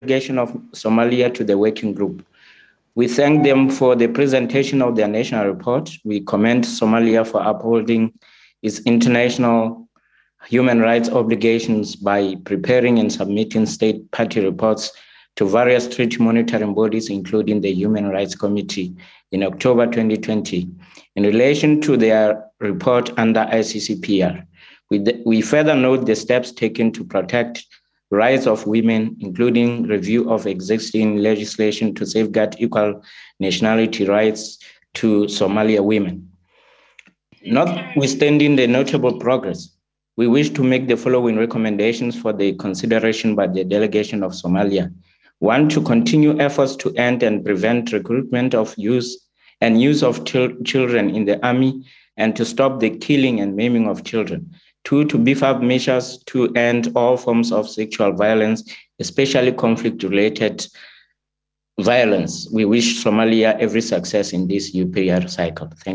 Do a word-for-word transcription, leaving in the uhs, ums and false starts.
delegation of Somalia to the working group. We thank them for the presentation of their national report. We commend Somalia for upholding its international human rights obligations by preparing and submitting state party reports to various treaty monitoring bodies, including the Human Rights Committee, in October twenty twenty. In relation to their report under I C C P R, we, we further note the steps taken to protect rights of women, including review of existing legislation to safeguard equal nationality rights to Somalia women. Notwithstanding the notable progress, we wish to make the following recommendations for the consideration by the delegation of Somalia. One, to continue efforts to end and prevent recruitment of youth and use of children in the army and to stop the killing and maiming of children. Two, to beef up measures to end all forms of sexual violence, especially conflict-related violence. We wish Somalia every success in this U P R cycle. Thank